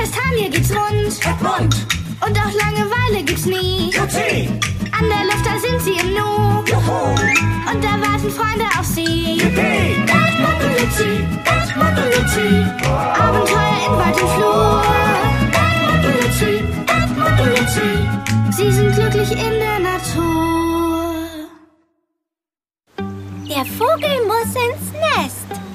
Kastanie geht's rund. Und auch Langeweile gibt's nie. An der Luft, da sind sie im Nu. Und da warten Freunde auf sie. Erdmutterlützi, Abenteuer in Wald und Flur. Erdmutterlützi, sie sind glücklich in der Natur. Der Vogel muss ins Nest.